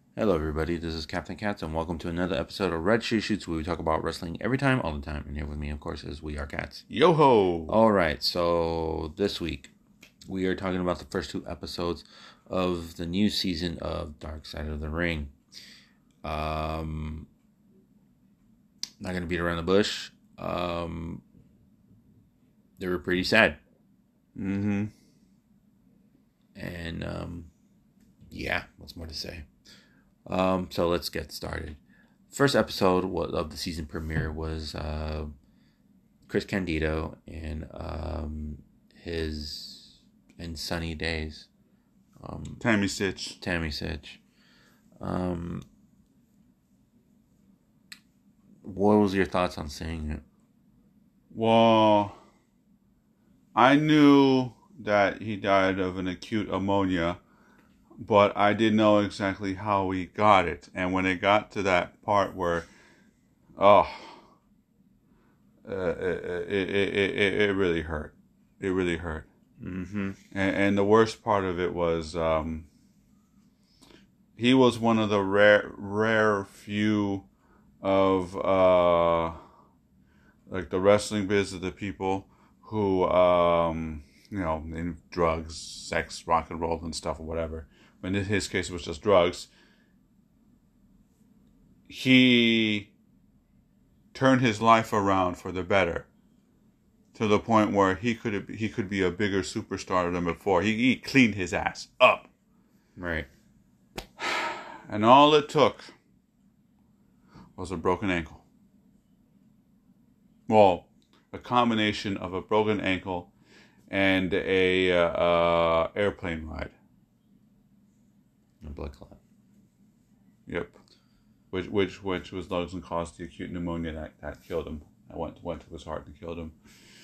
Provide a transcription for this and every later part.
Hello, everybody. This is Captain Cats, and welcome to another episode of Red Shoe Shoots, where we talk about wrestling every time, all the time. And here with me, of course, is We Are Cats. Yo ho! All right, so this week we are talking about the first two episodes of the new season of Dark Side of the Ring. Not gonna beat around the bush. They were pretty sad, Mm-hmm. and yeah, what's more to say? So let's get started. First episode of the season premiere was Chris Candido and his Sunny Days. Tammy Stitch. Tammy Sitch. What was your thoughts on seeing it? Well, I knew that he died of an acute pneumonia, but I didn't know exactly how he got it. And when it got to that part where, it really hurt. It really hurt. Mm-hmm. And the worst part of it was, he was one of the rare few of like the wrestling biz of the people who in drugs, sex, rock and roll and stuff or whatever. But in his case it was just drugs. He turned his life around for the better, to the point where he could be a bigger superstar than before. He cleaned his ass up. Right. And all it took was a broken ankle. Well, a combination of a broken ankle and a airplane ride. A blood clot. Yep. Which was those and caused the acute pneumonia that killed him. That went to his heart and killed him.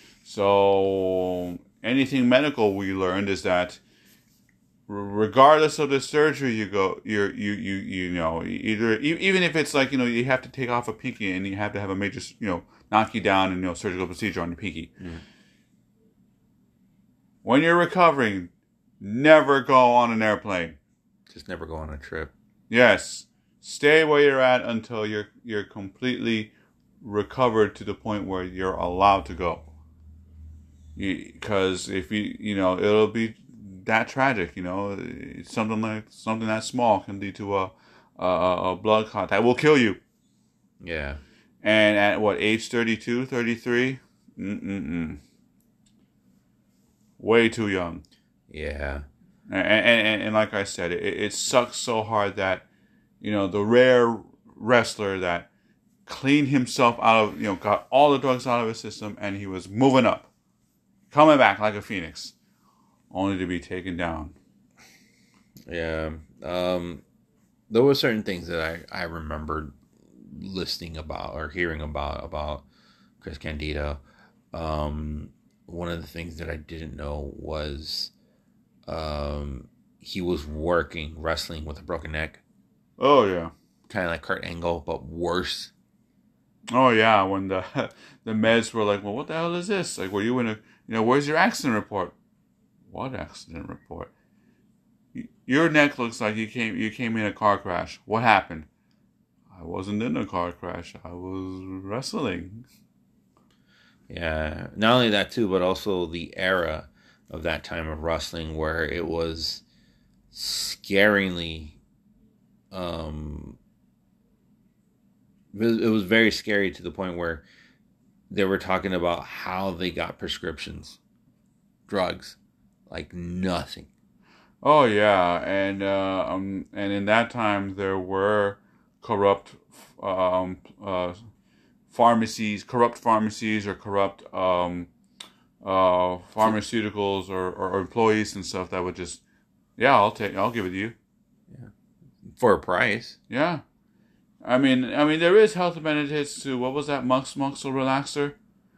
So anything medical we learned is that regardless of the surgery you know, either even if it's like, you have to take off a pinky and you have to have a major, knock you down and, surgical procedure on your pinky. Mm. When you're recovering, never go on an airplane. Just never go on a trip. Yes, stay where you're at until you're completely recovered to the point where you're allowed to go. Because if it'll be that tragic. Something that small can lead to a blood clot that will kill you. Yeah. And at what age? 32, 33? Way too young. Yeah. And like I said, it sucks so hard that, the rare wrestler that cleaned himself out of, got all the drugs out of his system, and he was moving up, coming back like a phoenix, only to be taken down. Yeah. There were certain things that I remembered listening about or hearing about Chris Candido. One of the things that I didn't know was he was wrestling with a broken neck. Oh, yeah. Kind of like Kurt Angle, but worse. Oh, yeah. When the meds were like, well, what the hell is this? Like, were you in where's your accident report? What accident report? Your neck looks like you came in a car crash. What happened? I wasn't in a car crash. I was wrestling. Yeah. Not only that, too, but also the era of that time of wrestling where it was scaringly... it was very scary to the point where they were talking about how they got prescriptions, drugs, like nothing. Oh yeah, and in that time there were corrupt pharmacies or corrupt pharmaceuticals or employees and stuff that would just, yeah, I'll give it to you. Yeah, for a price. Yeah. I mean, there is health benefits to, what was that, muscle relaxer?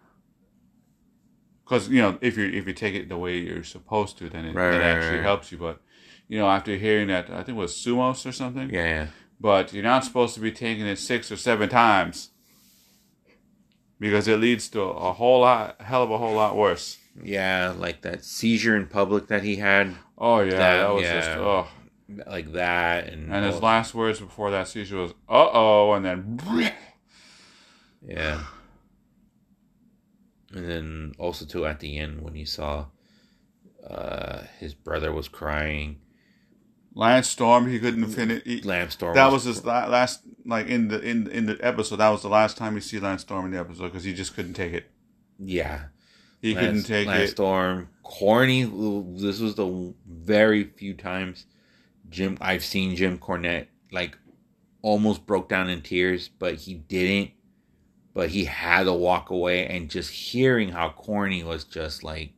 Because if you take it the way you're supposed to, then it actually helps you. But after hearing that, I think it was Sumos or something. Yeah. But you're not supposed to be taking it 6 or 7 times, because it leads to a whole lot worse. Yeah, like that seizure in public that he had. Oh yeah, that was just like that, and his last words before that seizure was "uh-oh," and then yeah. And then also too at the end when he saw his brother was crying. Lance Storm, he couldn't finish. Lance Storm. That was his last, like in the episode. That was the last time we see Lance Storm in the episode because he just couldn't take it. Yeah, he couldn't take Lance it. Storm, corny. This was the very few times I've seen Jim Cornette like almost broke down in tears, but he didn't. But he had to walk away, and just hearing how corny was just like,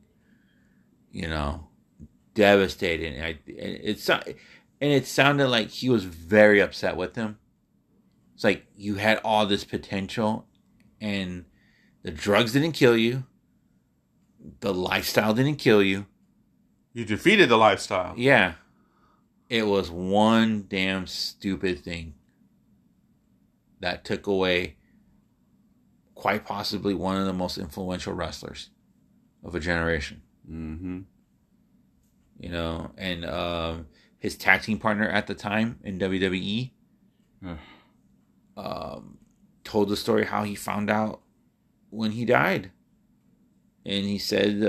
devastating. And it sounded like he was very upset with him. It's like you had all this potential, and the drugs didn't kill you. The lifestyle didn't kill you. You defeated the lifestyle. Yeah. It was one damn stupid thing that took away quite possibly one of the most influential wrestlers of a generation. Mm-hmm. And his tag team partner at the time in WWE told the story how he found out when he died. And he said,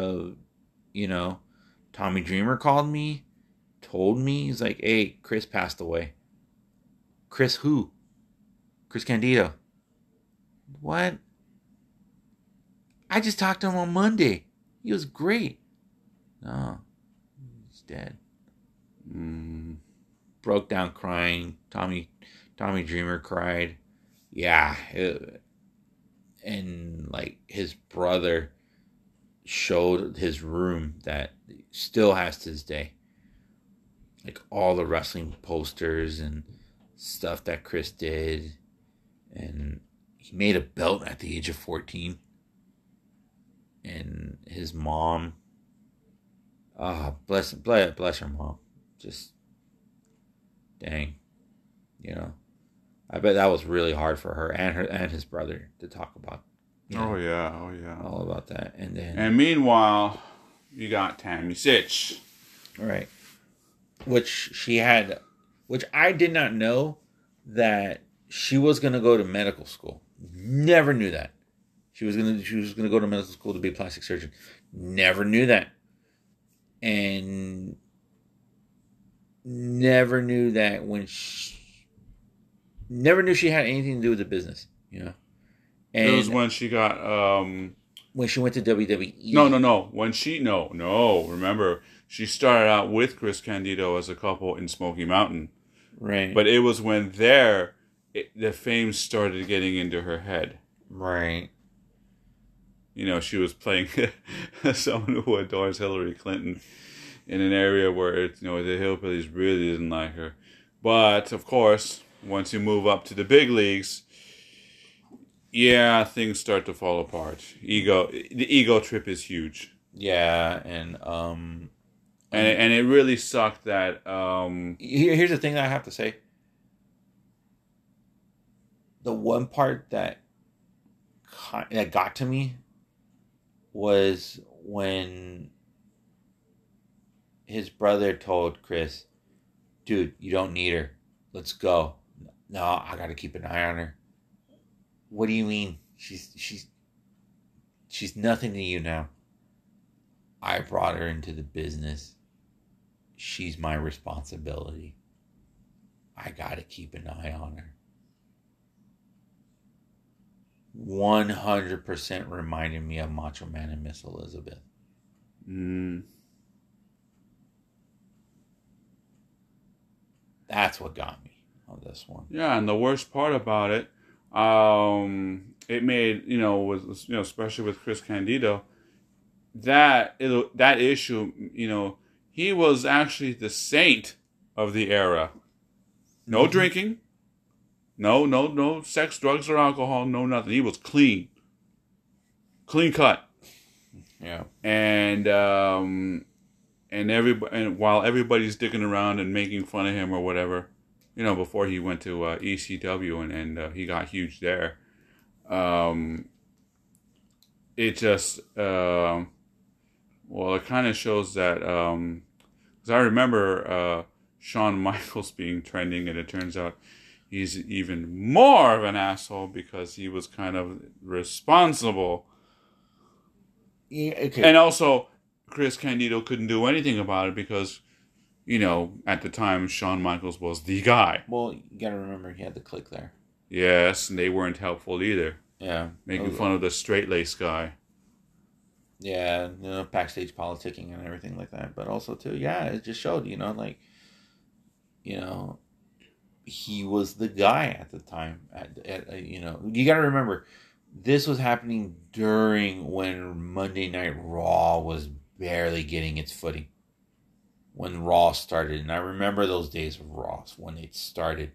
Tommy Dreamer called me, told me, he's like, hey, Chris passed away. Chris who? Chris Candido. What? I just talked to him on Monday. He was great. No, he's dead. Broke down crying. Tommy Dreamer cried. Yeah. And like his brother showed his room that still has to this day. Like all the wrestling posters and stuff that Chris did. And he made a belt at the age of 14. And his mom, bless her mom. Just, dang, I bet that was really hard for her and his brother to talk about. Oh yeah. All about that, and meanwhile, you got Tammy Sytch, right? Which I did not know that she was gonna go to medical school. Never knew that. She was gonna go to medical school to be a plastic surgeon. Never knew that. And never knew that never knew she had anything to do with the business, And it was when she got when she went to WWE. No. Remember, she started out with Chris Candido as a couple in Smoky Mountain. Right. But it was when the fame started getting into her head. Right. She was playing someone who adores Hillary Clinton in an area where the hillbillies really didn't like her. But of course, once you move up to the big leagues, things start to fall apart. The ego trip is huge. Yeah, and it really sucked that. Here's the thing that I have to say. The one part that got to me was when his brother told Chris, dude, you don't need her. Let's go. No, I got to keep an eye on her. What do you mean? She's nothing to you now. I brought her into the business. She's my responsibility. I got to keep an eye on her. 100% reminded me of Macho Man and Miss Elizabeth. That's what got me on this one. Yeah, and the worst part about it, it made, especially with Chris Candido, that issue, he was actually the saint of the era. No drinking. No sex, drugs, or alcohol. No nothing. He was clean cut. Yeah. And while everybody's dicking around and making fun of him or whatever, before he went to ECW and he got huge there, it just it kind of shows that because I remember Shawn Michaels being trending, and it turns out he's even more of an asshole because he was kind of responsible. Yeah, okay. And also, Chris Candido couldn't do anything about it because, at the time, Shawn Michaels was the guy. Well, you gotta remember he had the click there. Yes, and they weren't helpful either. Yeah. Making fun of the straight-laced guy. Yeah, backstage politicking and everything like that. But also, too, yeah, it just showed, he was the guy at the time. You got to remember, this was happening during when Monday Night Raw was barely getting its footing. When Raw started. And I remember those days of Raw when it started.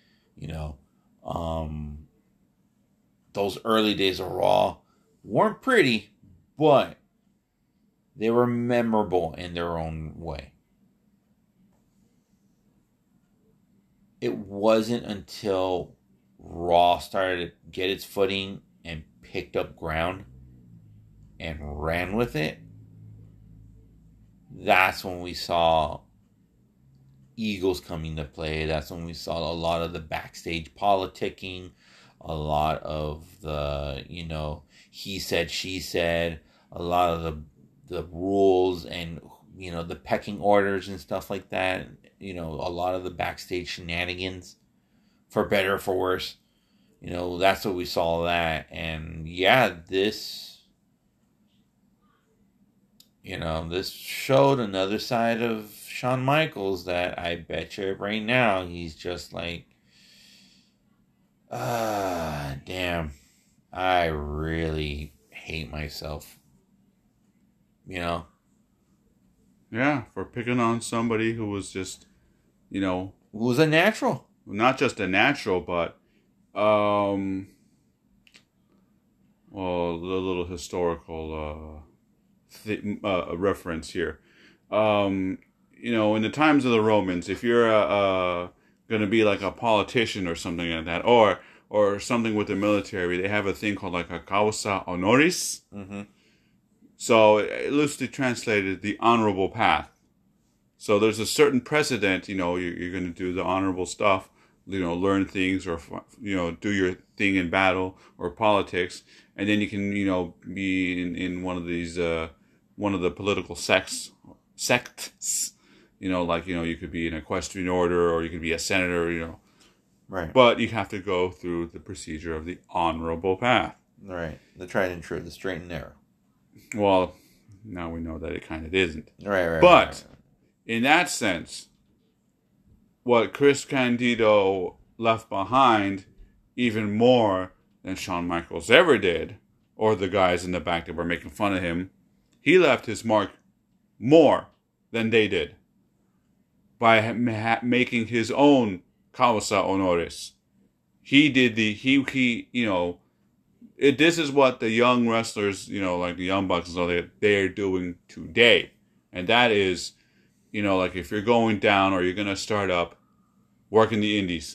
Those early days of Raw weren't pretty, but they were memorable in their own way. It wasn't until Raw started to get its footing and picked up ground and ran with it. That's when we saw egos coming to play. That's when we saw a lot of the backstage politicking, a lot of the, he said, she said, a lot of the rules and, the pecking orders and stuff like that. A lot of the backstage shenanigans, for better or for worse. That's what we saw that. And yeah, this showed another side of Shawn Michaels that I bet you right now he's just like, damn, I really hate myself. Yeah, for picking on somebody who was just, who was a natural. Not just a natural, but, well, a little historical reference here. In the times of the Romans, if you're going to be like a politician or something like that, or something with the military, they have a thing called like a causa honoris. Mm-hmm. So loosely translated, the honorable path. So there's a certain precedent, you're going to do the honorable stuff, learn things or, do your thing in battle or politics. And then you can, be in one of these, one of the political sects, you could be an equestrian order or you could be a senator, Right. But you have to go through the procedure of the honorable path. Right. The tried and true, the straight and narrow. Well, now we know that it kind of isn't. Right. But in that sense, what Chris Candido left behind, even more than Shawn Michaels ever did, or the guys in the back that were making fun of him, he left his mark more than they did by making his own causa honoris. He did this is what the young wrestlers, like the Young Bucks and all that, they're doing today. And that is, like if you're going down or you're going to start up, work in the indies.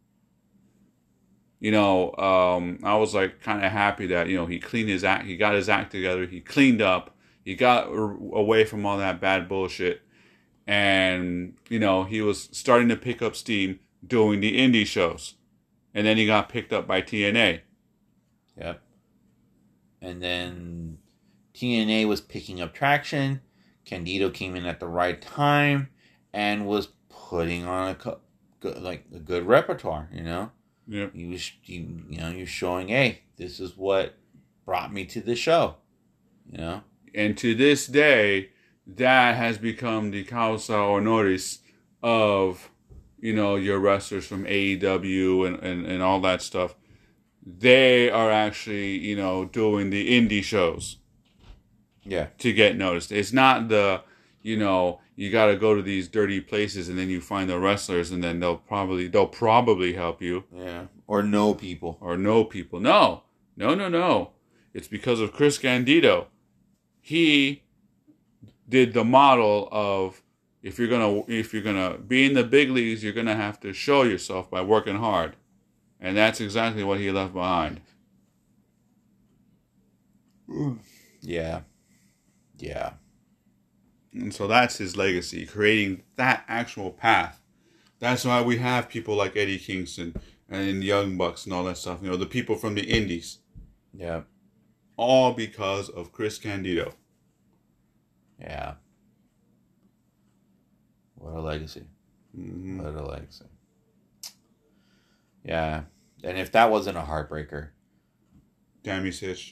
I was like kind of happy that, he cleaned his act, he got his act together, he cleaned up, he got away from all that bad bullshit. And, he was starting to pick up steam doing the indie shows. And then he got picked up by TNA. Yep. And then TNA was picking up traction. Candido came in at the right time and was putting on a good repertoire, Yep. He was showing, hey, this is what brought me to the show, And to this day, that has become the causa honoris of, your wrestlers from AEW and all that stuff. They are actually, doing the indie shows. Yeah. To get noticed. It's not the, you got to go to these dirty places and then you find the wrestlers and then they'll probably help you. Yeah. Or know people. No. It's because of Chris Candido. He did the model of if you're gonna be in the big leagues, you're gonna have to show yourself by working hard. And that's exactly what he left behind. Yeah. And so that's his legacy, creating that actual path That's why we have people like Eddie Kingston and Young Bucks and all that stuff. You know, the people from the indies. Yeah. All because of Chris Candido. Yeah. What a legacy. Mm-hmm. What a legacy. Yeah. And if that wasn't a heartbreaker. Tammy Sitch.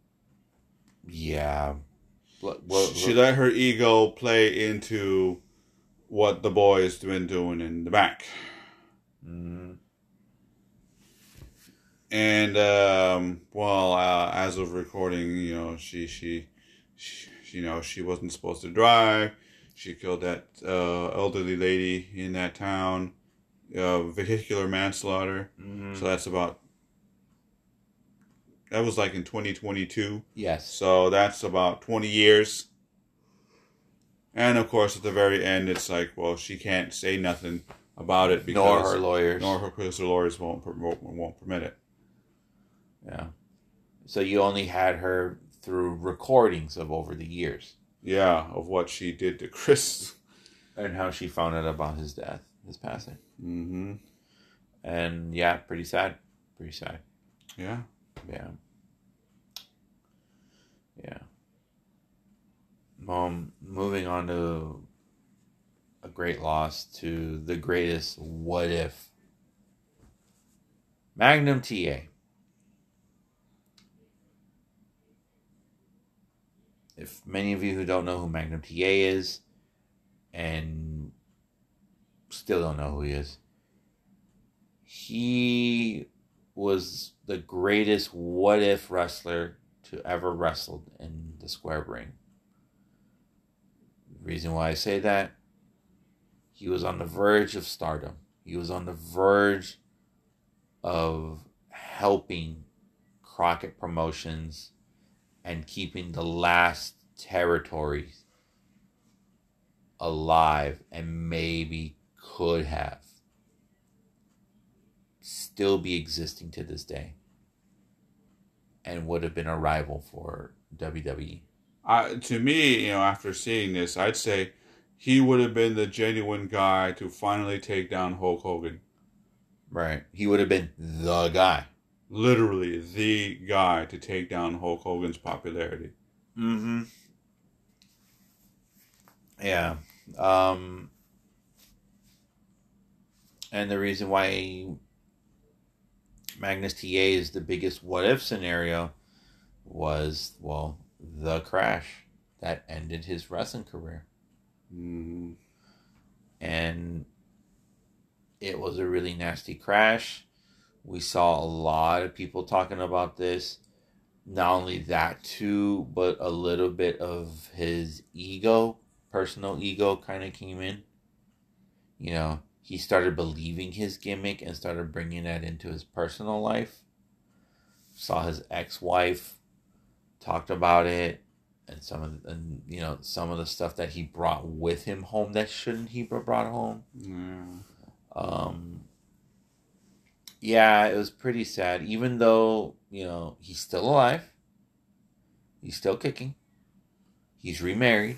Yeah. She let her ego play into what the boy has been doing in the back. Mm-hmm. And as of recording, you know, she you know, she wasn't supposed to drive. She killed that elderly lady in that town, vehicular manslaughter. Mm-hmm. So that was like in 2022. Yes. So that's about 20 years. And of course, at the very end, it's like, well, she can't say nothing about it because nor her lawyers, because her lawyers won't permit it. Yeah. So you only had her through recordings of over the years. Yeah, of what she did to Chris. And how she found out about his death, his passing. Mm-hmm. And yeah, pretty sad. Pretty sad. Yeah. Yeah. Yeah. Moving on to a great loss to the greatest what if. Magnum TA. If many of you who don't know who Magnum TA is and still don't know who he is, he was the greatest what if wrestler to ever wrestle in the square ring. The reason why I say that, he was on the verge of stardom. He was on the verge of helping Crockett Promotions and keeping the last territory alive, and maybe could have still be existing to this day and would have been a rival for WWE. To me, you know, after seeing this, I'd say he would have been the genuine guy to finally take down Hulk Hogan. Right. He would have been the guy. Literally the guy to take down Hulk Hogan's popularity. Mm-hmm. Yeah. And the reason why Magnus TA is the biggest what if scenario was, well, the crash that ended his wrestling career. Mm-hmm. And it was a really nasty crash. We saw a lot of people talking about this. Not only that too, but a little bit of his ego, personal ego kind of came in. You know, he started believing his gimmick and started bringing that into his personal life. Saw his ex-wife, talked about it, and some of the stuff that he brought with him home that shouldn't he brought home. Yeah, it was pretty sad. Even though, you know, he's still alive, he's still kicking, he's remarried,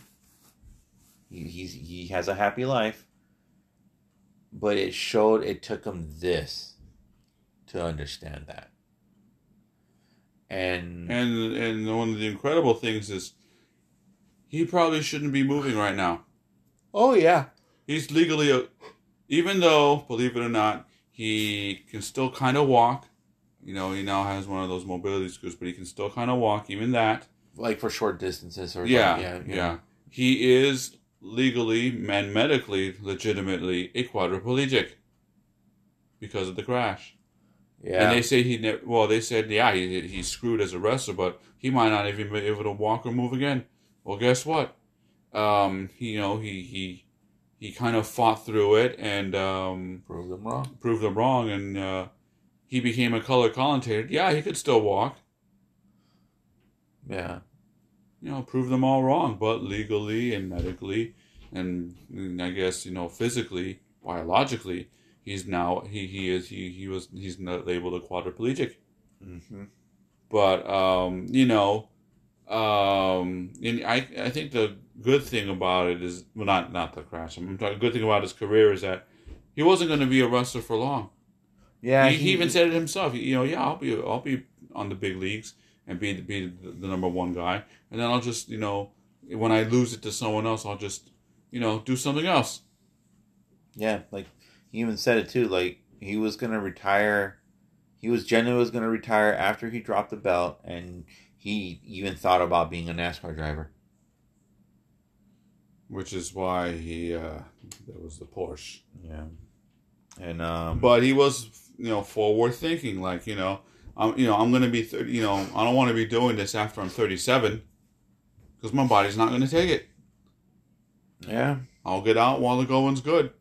he has a happy life. But it took him this to understand that. And one of the incredible things is he probably shouldn't be moving right now. Oh yeah, he's legally, even though, believe it or not, he can still kind of walk. You know, he now has one of those mobility scooters, but he can still kind of walk, even that. Like for short distances or yeah. He is legally and medically, legitimately a quadriplegic because of the crash. Yeah. And they say he's screwed as a wrestler, but he might not even be able to walk or move again. Well, guess what? He kind of fought through it and proved them wrong, and he became a color commentator. Yeah, he could still walk. Yeah. You know, prove them all wrong, but legally and medically, and I guess, you know, physically, biologically, he's now he's not labeled a quadriplegic. Mm-hmm. But and I think the good thing about it is, well, not the crash. I'm talking, good thing about his career is that He wasn't going to be a wrestler for long. Yeah, he even said it himself. Yeah, I'll be on the big leagues and be the number one guy, and then I'll just when I lose it to someone else, I'll just do something else. Yeah, like he even said it too. Like he was gonna retire. He was genuinely was gonna retire after he dropped the belt, and he even thought about being a NASCAR driver. Which is why that was the Porsche. Yeah, and but he was forward thinking. Like I'm gonna be 30. I don't want to be doing this after I'm 37 because my body's not gonna take it. Yeah, I'll get out while the going's good.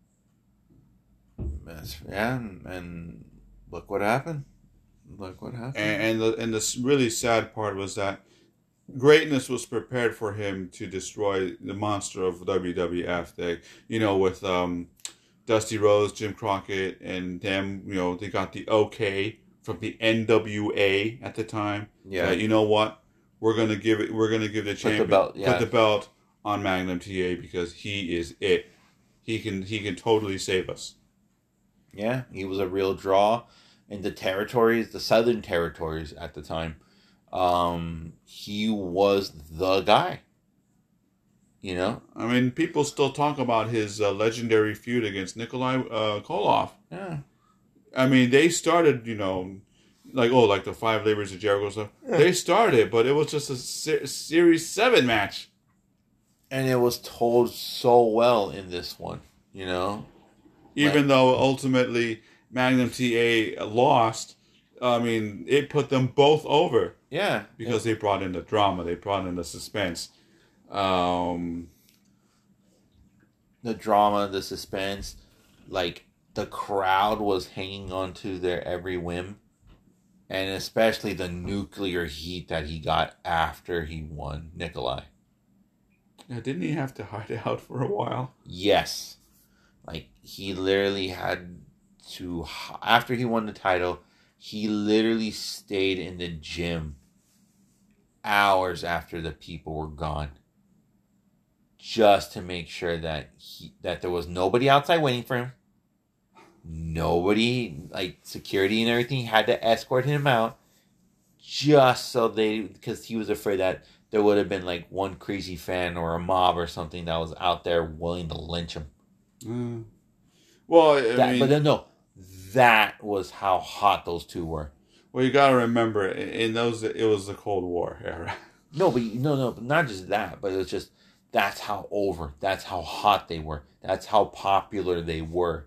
And look what happened. Look what happened. And the really sad part was that greatness was prepared for him to destroy the monster of WWF. With Dusty Rhodes, Jim Crockett, and them. They got the okay from the NWA at the time. Yeah. You know what? We're gonna give the champion put the belt on Magnum TA because he is it. He can totally save us. Yeah, he was a real draw in the territories, the Southern territories at the time. He was the guy. I mean, people still talk about his legendary feud against Nikolai Koloff. Yeah. I mean, they started, like the 5 Labors of Jericho stuff. Yeah. They started, but it was just a Series 7 match. And it was told so well in this one, Even though ultimately Magnum TA lost, I mean, it put them both over. Yeah. Because they brought in the drama. They brought in the suspense. The drama, the suspense, like the crowd was hanging on to their every whim, and especially the nuclear heat that he got after he won Nikolai. Yeah, didn't he have to hide out for a while? Yes, like he literally had to, after he won the title, he literally stayed in the gym hours after the people were gone, just to make sure that there was nobody outside waiting for him. Nobody, like security and everything, had to escort him out, just so because he was afraid that there would have been like one crazy fan or a mob or something that was out there willing to lynch him. Well, that was how hot those two were. Well, you got to remember, in those, it was the Cold War era. No, not just that, but it was just, that's how that's how hot they were. That's how popular they were.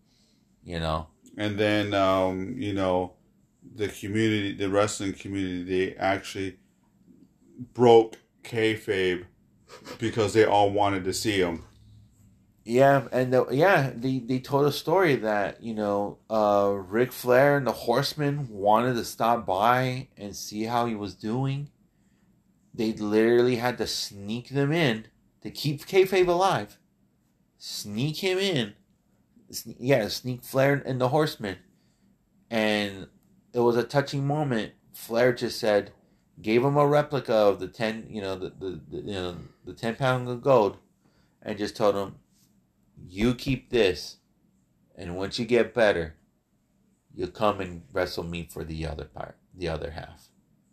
And then, the community, the wrestling community, they actually broke kayfabe because they all wanted to see him. Yeah, and they told a story that Ric Flair and the Horsemen wanted to stop by and see how he was doing. They literally had to sneak them in to keep kayfabe alive. Sneak him in, sneak Flair and the Horsemen, and it was a touching moment. Flair just gave him a replica of the 10, the 10-pound of gold, and just told him, "You keep this, and once you get better, you'll come and wrestle me for the other part, the other half."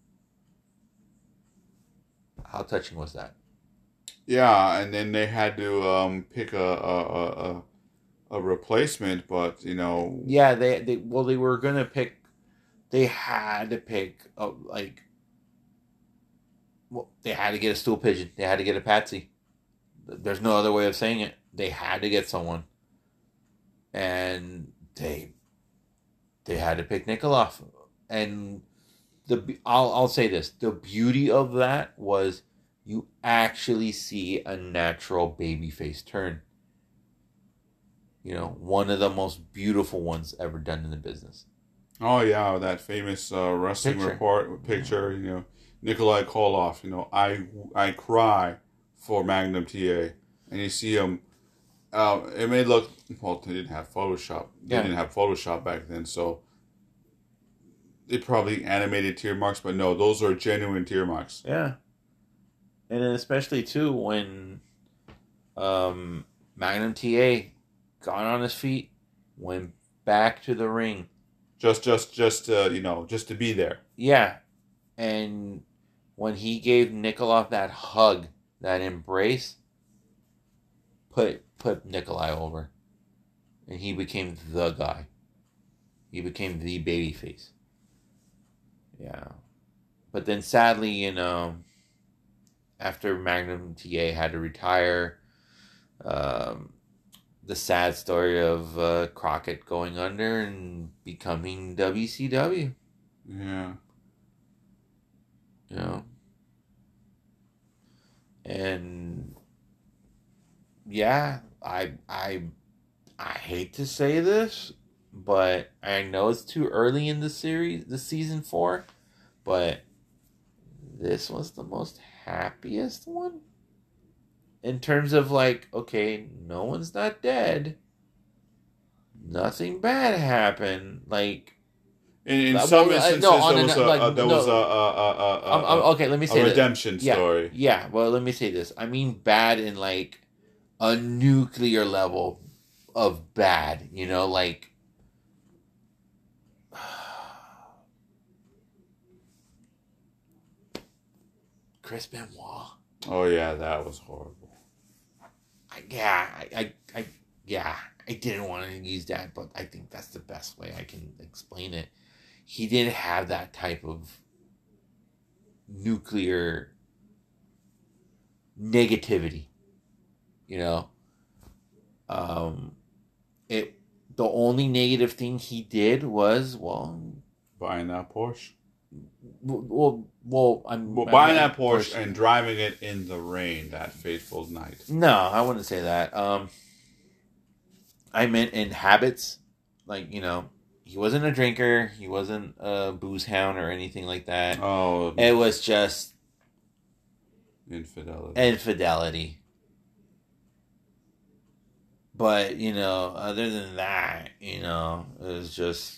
How touching was that? Yeah, and then they had to pick a replacement, but Yeah, they were gonna pick. They had to pick they had to get a stool pigeon. They had to get a patsy. There's no other way of saying it. They had to get someone, and they had to pick Nikoloff. And I'll say this: the beauty of that was you actually see a natural babyface turn. One of the most beautiful ones ever done in the business. Oh yeah, that famous wrestling picture. Nikolai Koloff. I cry for Magnum TA, and you see him. It may look well. They didn't have Photoshop. They didn't have Photoshop back then, so they probably animated tear marks. But no, those are genuine tear marks. Yeah, and then especially too when Magnum TA got on his feet, went back to the ring. Just to be there. Yeah. And when he gave Nikolai that hug, that embrace, put Nikolai over. And he became the guy. He became the babyface. Yeah. But then sadly, after Magnum TA had to retire, the sad story of Crockett going under and becoming WCW. Yeah. And yeah, I hate to say this, but I know it's too early in the series, the season 4, but this was the most happiest one. In terms of like, okay, no one's not dead. Nothing bad happened. Like, in some instances, there was okay, let me say a redemption story. Yeah, well, let me say this. I mean bad in like a nuclear level of bad, like Chris Benoit. Oh yeah, that was horrible. I didn't want to use that, but I think that's the best way I can explain it. He didn't have that type of nuclear negativity, the only negative thing he did was, buying that Porsche. Buying that Porsche and driving it in the rain that fateful night. No, I wouldn't say that. I meant in habits, like, he wasn't a drinker, he wasn't a booze hound or anything like that. Oh, it was just infidelity. But other than that, it was just.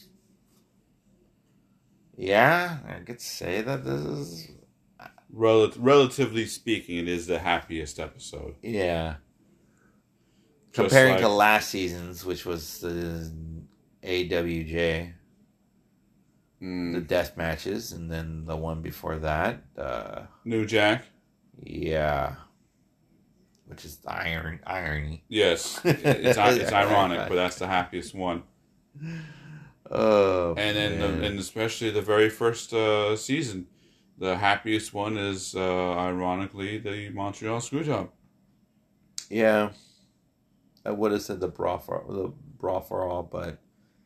Yeah, I could say that this is... Relatively speaking, it is the happiest episode. Yeah. Comparing to last season's, which was the AWJ. The death matches, and then the one before that. New Jack. Yeah. Which is irony. Yes. It's ironic, but that's the happiest one. Oh, and then and especially the very first season, the happiest one is ironically the Montreal Screwjob. Yeah, I would have said the brawl for all, but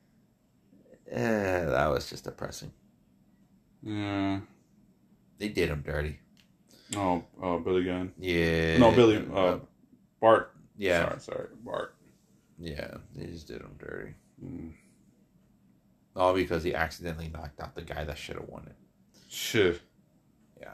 that was just depressing. Yeah, they did him dirty. Oh, Billy Gunn. Yeah, no, Billy. Bart. Yeah, sorry, Bart. Yeah, they just did him dirty. All because he accidentally knocked out the guy that should have won it. Sure. Yeah.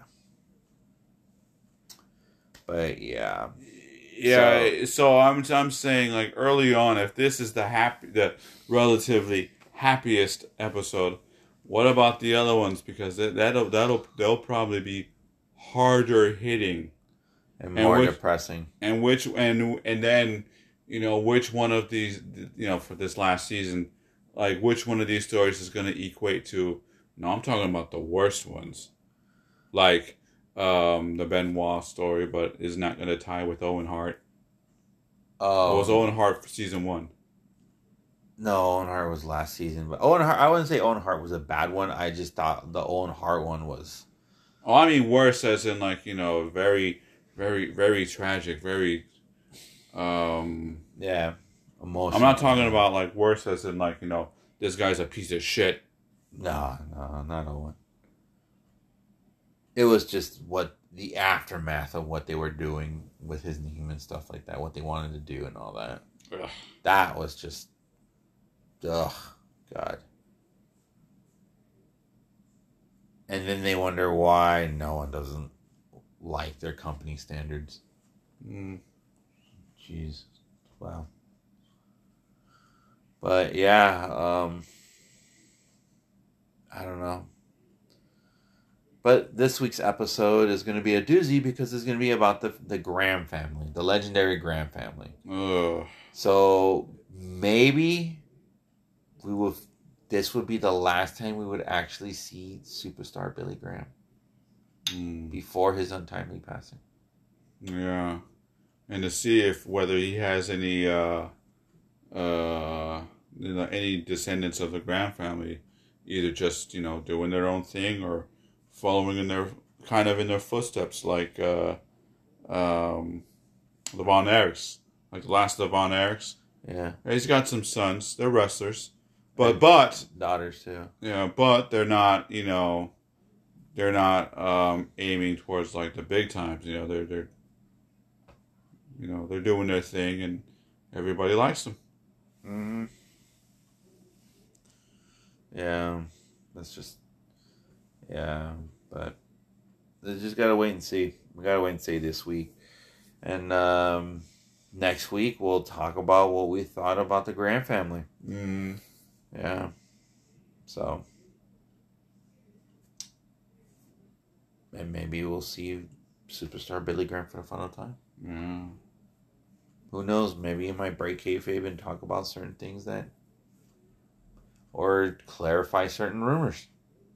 But yeah. Yeah. So I'm saying, like, early on, if this is the relatively happiest episode, what about the other ones? Because they'll probably be harder hitting and more depressing. And then which one of these for this last season. Like, which one of these stories is going to equate to... No, I'm talking about the worst ones. Like, the Benoit story, but is not going to tie with Owen Hart. It was Owen Hart for season 1. No, Owen Hart was last season. But Owen Hart, I wouldn't say Owen Hart was a bad one. I just thought the Owen Hart one was... Oh, I mean worse as in, like, very, very, very tragic, very... Yeah. Emotional. I'm not talking about, like, worse as in, like, this guy's a piece of shit. No, not Owen. It was just what the aftermath of what they were doing with his name and stuff like that, what they wanted to do and all that. Ugh. That was just, God. And then they wonder why no one doesn't like their company standards. Jeez. Wow. But yeah, I don't know. But this week's episode is going to be a doozy because it's going to be about the Graham family, the legendary Graham family. Ugh. So maybe we will. This would be the last time we would actually see superstar Billy Graham before his untimely passing. Yeah, and to see if whether he has any any descendants of the Graham family, either just doing their own thing or following in their footsteps, like the Von Erichs, like the last of the Von Erichs. Yeah, He's got some sons. They're wrestlers, but daughters too. Yeah, but they're not they're not aiming towards like the big times. They're doing their thing and everybody likes them. Mm-hmm. Yeah, that's just but they just gotta wait and see. We gotta wait and see this week, and next week we'll talk about what we thought about the Graham family. Yeah, so and maybe we'll see superstar Billy Graham for the final time. Yeah. Who knows? Maybe he might break kayfabe and talk about certain things or clarify certain rumors.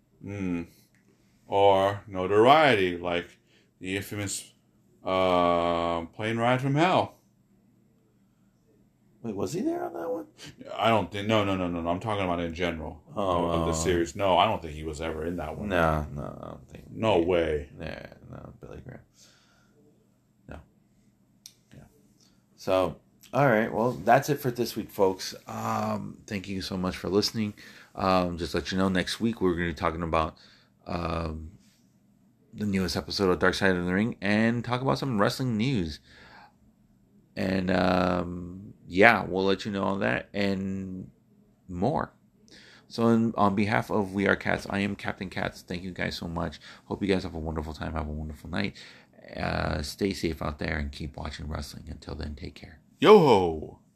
Or notoriety, like the infamous plane ride from hell. Wait, was he there on that one? I don't think. No. I'm talking about in general of the series. No, I don't think he was ever in that one. No, I don't think. No way. Yeah, no, Billy Graham. No. Yeah. So, all right. Well, that's it for this week, folks. Thank you so much for listening. Just let you know, next week we're going to be talking about the newest episode of Dark Side of the Ring and talk about some wrestling news. And we'll let you know all that and more. So on behalf of We Are Cats, I am Captain Cats. Thank you guys so much. Hope you guys have a wonderful time. Have a wonderful night. Stay safe out there and keep watching wrestling. Until then, take care. Yo-ho!